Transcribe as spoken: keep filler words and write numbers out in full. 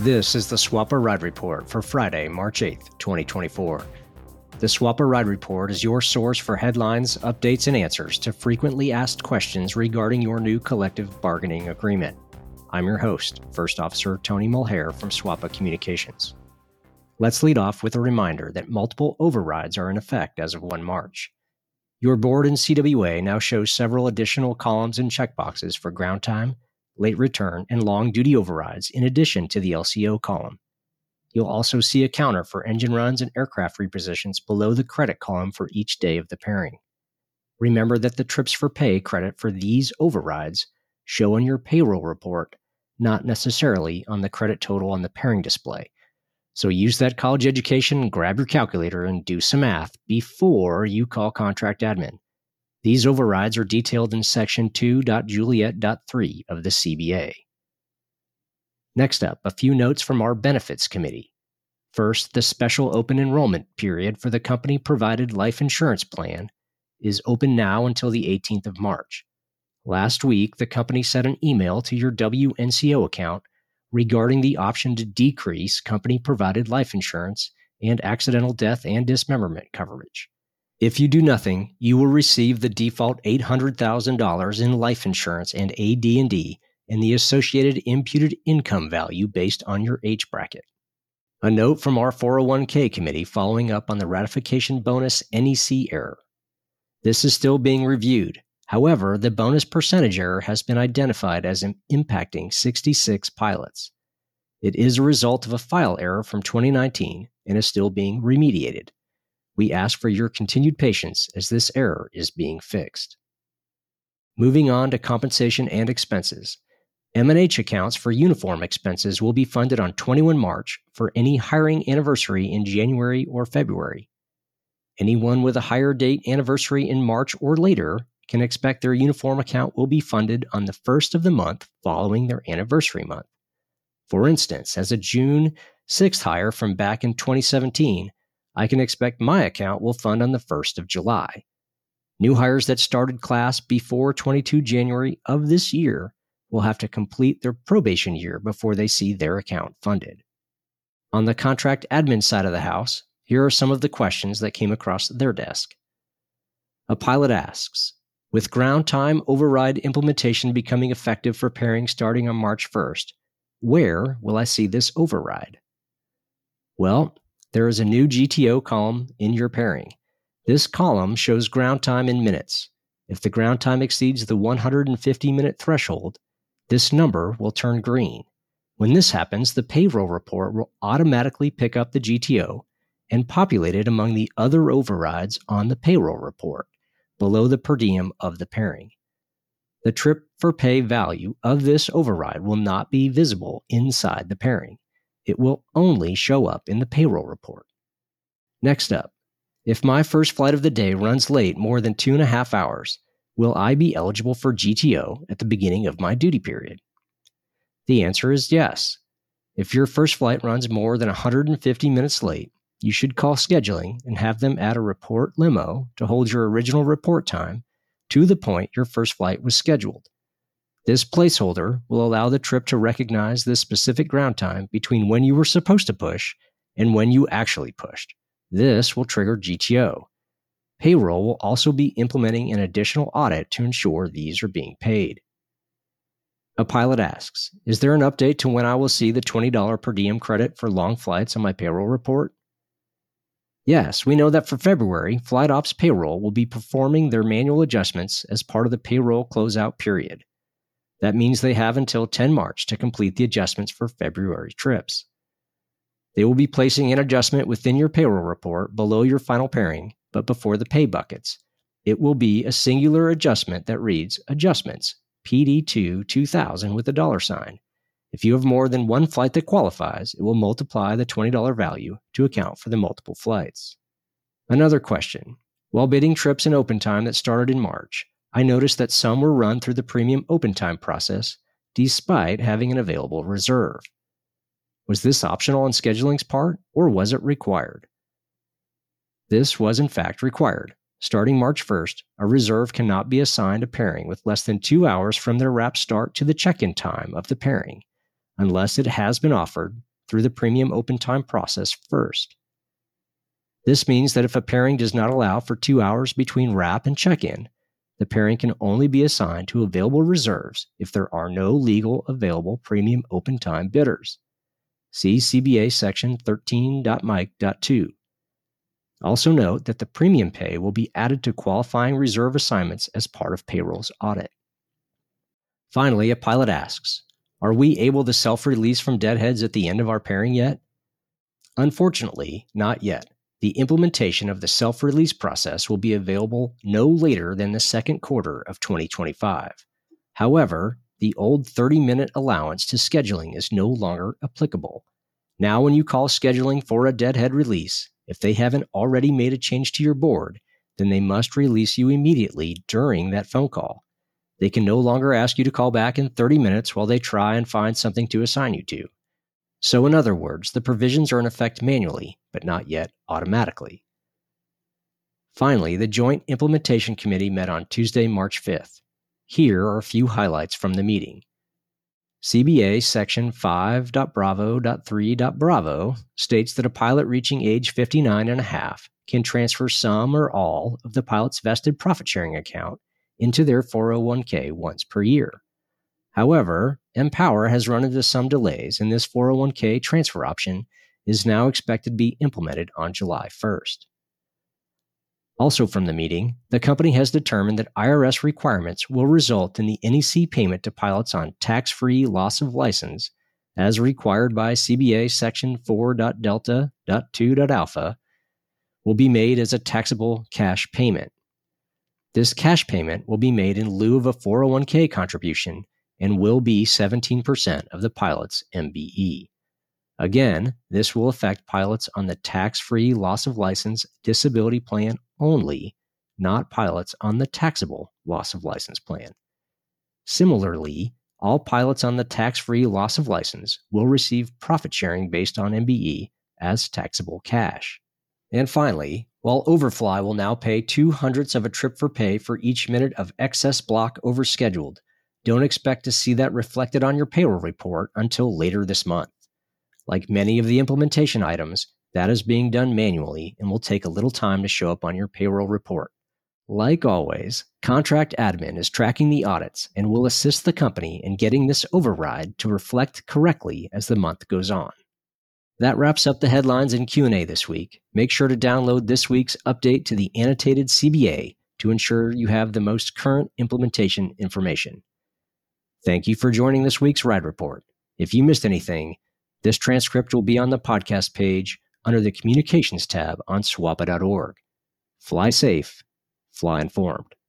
This is the Swappa Ride Report for Friday, March eighth, twenty twenty-four. The Swappa Ride Report is your source for headlines, updates, and answers to frequently asked questions regarding your new collective bargaining agreement. I'm your host, First Officer Tony Mulhare from Swappa Communications. Let's lead off with a reminder that multiple overrides are in effect as of the first of March. Your board in C W A now shows several additional columns and checkboxes for ground time, late return, and long duty overrides in addition to the L C O column. You'll also see a counter for engine runs and aircraft repositions below the credit column for each day of the pairing. Remember that the trips for pay credit for these overrides show on your payroll report, not necessarily on the credit total on the pairing display. So use that college education, grab your calculator, and do some math before you call contract admin. These overrides are detailed in Section two point Juliet point three of the C B A. Next up, a few notes from our Benefits Committee. First, the special open enrollment period for the company-provided life insurance plan is open now until the eighteenth of March. Last week, the company sent an email to your W N C O account regarding the option to decrease company-provided life insurance and accidental death and dismemberment coverage. If you do nothing, you will receive the default eight hundred thousand dollars in life insurance and A D and D and the associated imputed income value based on your age bracket. A note from our four oh one k committee following up on the ratification bonus N E C error. This is still being reviewed. However, the bonus percentage error has been identified as impacting sixty-six pilots. It is a result of a file error from twenty nineteen and is still being remediated. We ask for your continued patience as this error is being fixed. Moving on to compensation and expenses. M and H accounts for uniform expenses will be funded on the twenty-first of March for any hiring anniversary in January or February. Anyone with a hire date anniversary in March or later can expect their uniform account will be funded on the first of the month following their anniversary month. For instance, as a June sixth hire from back in twenty seventeen, I can expect my account will fund on the first of July. New hires that started class before the twenty-second of January of this year will have to complete their probation year before they see their account funded. On the contract admin side of the house, here are some of the questions that came across their desk. A pilot asks, with ground time override implementation becoming effective for pairing starting on March first, where will I see this override? Well, there is a new G T O column in your pairing. This column shows ground time in minutes. If the ground time exceeds the one hundred fifty minute threshold, this number will turn green. When this happens, the payroll report will automatically pick up the G T O and populate it among the other overrides on the payroll report, below the per diem of the pairing. The trip for pay value of this override will not be visible inside the pairing. It will only show up in the payroll report. Next up, if my first flight of the day runs late more than two and a half hours, will I be eligible for G T O at the beginning of my duty period? The answer is yes. If your first flight runs more than one hundred fifty minutes late, you should call scheduling and have them add a report limo to hold your original report time to the point your first flight was scheduled. This placeholder will allow the trip to recognize the specific ground time between when you were supposed to push and when you actually pushed. This will trigger G T O. Payroll will also be implementing an additional audit to ensure these are being paid. A pilot asks, is there an update to when I will see the twenty dollars per diem credit for long flights on my payroll report? Yes, we know that for February, Flight Ops Payroll will be performing their manual adjustments as part of the payroll closeout period. That means they have until the tenth of March to complete the adjustments for February trips. They will be placing an adjustment within your payroll report below your final pairing, but before the pay buckets. It will be a singular adjustment that reads Adjustments, P D two two thousand with a dollar sign. If you have more than one flight that qualifies, it will multiply the twenty dollars value to account for the multiple flights. Another question. While bidding trips in open time that started in March, I noticed that some were run through the premium open time process despite having an available reserve. Was this optional on scheduling's part, or was it required? This was in fact required. Starting March first, a reserve cannot be assigned a pairing with less than two hours from their wrap start to the check-in time of the pairing, unless it has been offered through the premium open time process first. This means that if a pairing does not allow for two hours between wrap and check-in, the pairing can only be assigned to available reserves if there are no legal available premium open time bidders. See C B A Section thirteen point mike point two. Also note that the premium pay will be added to qualifying reserve assignments as part of payroll's audit. Finally, a pilot asks, are we able to self-release from deadheads at the end of our pairing yet? Unfortunately, not yet. The implementation of the self-release process will be available no later than the second quarter of twenty twenty-five. However, the old thirty-minute allowance to scheduling is no longer applicable. Now when you call scheduling for a deadhead release, if they haven't already made a change to your board, then they must release you immediately during that phone call. They can no longer ask you to call back in thirty minutes while they try and find something to assign you to. So in other words, the provisions are in effect manually, but not yet automatically. Finally, the Joint Implementation Committee met on Tuesday, March fifth. Here are a few highlights from the meeting. C B A Section five point bravo point three point bravo states that a pilot reaching age fifty-nine and a half can transfer some or all of the pilot's vested profit-sharing account into their four oh one k once per year. However, Empower has run into some delays, and this four oh one k transfer option is now expected to be implemented on July first. Also from the meeting, the company has determined that I R S requirements will result in the N E C payment to pilots on tax-free loss of license, as required by C B A Section four point delta point two point alpha, will be made as a taxable cash payment. This cash payment will be made in lieu of a four oh one k contribution and will be seventeen percent of the pilot's M B E. Again, this will affect pilots on the tax-free loss of license disability plan only, not pilots on the taxable loss of license plan. Similarly, all pilots on the tax-free loss of license will receive profit sharing based on M B E as taxable cash. And finally, while Overfly will now pay two hundredths of a trip for pay for each minute of excess block overscheduled, don't expect to see that reflected on your payroll report until later this month. Like many of the implementation items, that is being done manually and will take a little time to show up on your payroll report. Like always, Contract Admin is tracking the audits and will assist the company in getting this override to reflect correctly as the month goes on. That wraps up the headlines and Q and A this week. Make sure to download this week's update to the annotated C B A to ensure you have the most current implementation information. Thank you for joining this week's Ride Report. If you missed anything, this transcript will be on the podcast page under the Communications tab on S W A P A dot org. Fly safe, fly informed.